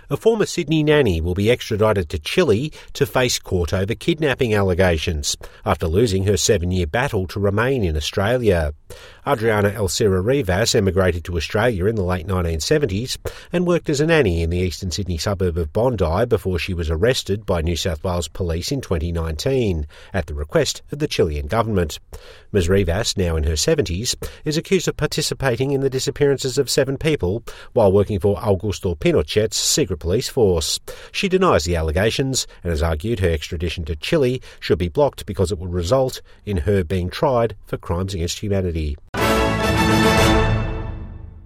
A former Sydney nanny will be extradited to Chile to face court over kidnapping allegations after losing her 7-year battle to remain in Australia. Adriana Elcira Rivas emigrated to Australia in the late 1970s and worked as a nanny in the eastern Sydney suburb of Bondi before she was arrested by New South Wales Police in 2019 at the request of the Chilean government. Ms Rivas, now in her 70s, is accused of participating in the disappearances of 7 people while working for Augusto Pinochet's secret police force. She denies the allegations and has argued her extradition to Chile should be blocked because it would result in her being tried for crimes against humanity.